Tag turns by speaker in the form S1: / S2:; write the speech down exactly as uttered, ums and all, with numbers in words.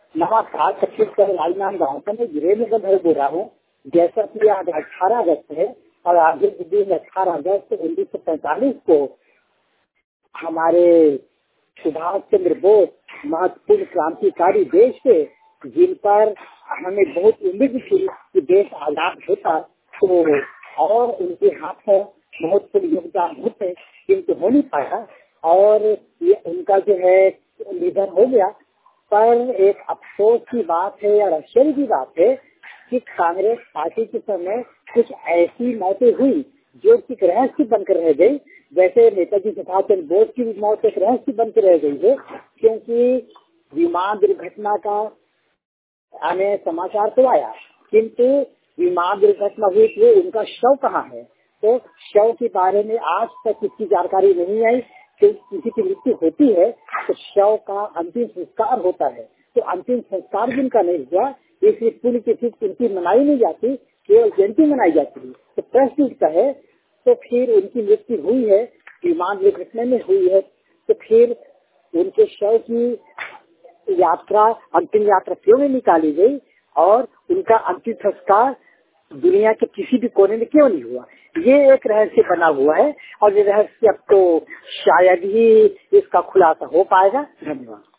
S1: नमस्कार, छत्तीसगढ़ राजनांदगांव से मैं वीरेंद्र भर बोल रहा हूँ। जैसा कि आज अठारह अगस्त है और आज के दिन अठारह अगस्त उन्नीस सौ पैंतालीस को हमारे सुभाष चंद्र बोस महत्वपूर्ण क्रांतिकारी देश के, जिन पर हमें बहुत उम्मीद थी कि देश आजाद होता, तो और उनके हाथों महत्वपूर्ण योगदान होते, किंतु हो नहीं पाया और ये उनका जो है निधन हो गया। पर एक अफसोस की बात है या आश्चर्य की बात है कि कांग्रेस पार्टी के समय कुछ ऐसी मौतें हुई जो कि रहस्य बनकर रह गई। वैसे नेताजी सुभाष चंद्र बोस की भी मौत एक रहस्य बनकर रह गई है, क्योंकि विमान दुर्घटना का हमें समाचार तो आया, किंतु विमान दुर्घटना हुई तो उनका शव कहाँ है? तो शव के बारे में आज तक इसकी जानकारी नहीं आई। किसी की मृत्यु होती है तो शव का अंतिम संस्कार होता है, तो अंतिम संस्कार जिनका नहीं हुआ इसलिए पुण्यतिथि उनकी मनाई नहीं जाती, केवल जयंती मनाई जाती है। तो प्रश्न उठता है, तो फिर उनकी मृत्यु हुई है, विमान दुर्घटना में हुई है, तो फिर उनके शव की यात्रा, अंतिम यात्रा क्यों नहीं निकाली गई और उनका अंतिम संस्कार दुनिया के किसी भी कोने में क्यों नहीं हुआ? ये एक रहस्य बना हुआ है और ये रहस्य अब तो शायद ही इसका खुलासा हो पाएगा। धन्यवाद।